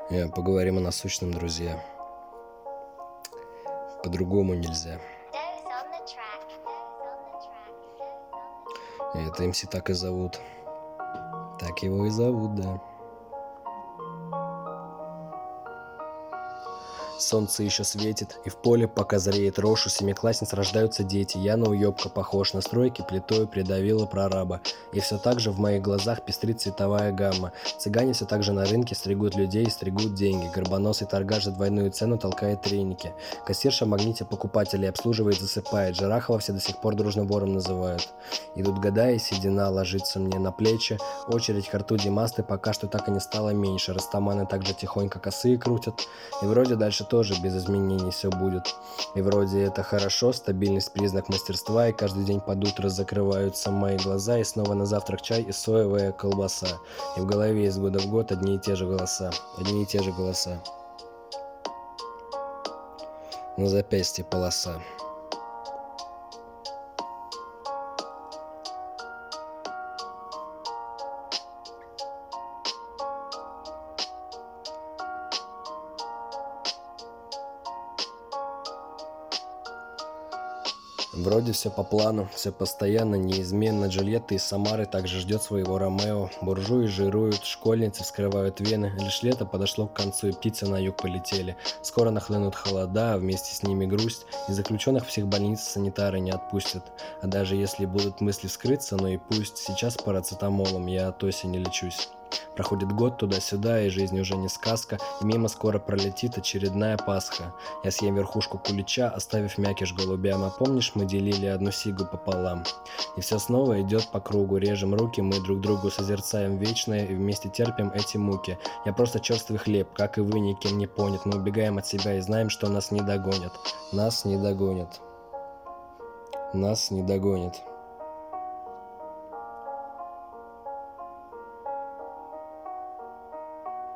Поговорим о насущном, друзья. По-другому нельзя. И это МС так и зовут. Так его и зовут, да. Солнце еще светит, и в поле, пока зреет рожь, у семиклассниц рождаются дети. Я на уебка похож, на стройке плитой придавила прораба. И все так же в моих глазах пестрит цветовая гамма. Цыгане все так же на рынке стригут людей, стригут деньги. Горбоносый торгаш за двойную цену толкает треники. Кассирша в магните покупателей обслуживает, засыпает. Жарахова все до сих пор дружно вором называют. Идут года, и седина ложится мне на плечи. Очередь к рту Димасты пока что так и не стала меньше. Растаманы также тихонько косые крутят. И вроде дальше тоже без изменений все будет. И вроде это хорошо, стабильность признак мастерства, и каждый день под утро закрываются мои глаза, и снова на завтрак чай и соевая колбаса. И в голове из года в год одни и те же голоса. Одни и те же голоса. На запястье полоса. Вроде все по плану, все постоянно, неизменно. Джульетта из Самары также ждет своего Ромео. Буржуи жируют, школьницы вскрывают вены. Лишь лето подошло к концу, и птицы на юг полетели. Скоро нахлынут холода, а вместе с ними грусть. И заключенных в психбольнице санитары не отпустят. А даже если будут мысли скрыться, ну и пусть. Сейчас парацетамолом я от осени лечусь. Проходит год туда-сюда, и жизнь уже не сказка, и мимо скоро пролетит очередная Пасха. Я съем верхушку кулича, оставив мякиш голубям, а помнишь, мы делили одну сигу пополам? И все снова идет по кругу, режем руки, мы друг другу созерцаем вечное и вместе терпим эти муки. Я просто черствый хлеб, как и вы, никем не понят, мы убегаем от себя и знаем, что нас не догонят. Нас не догонят. Нас не догонят.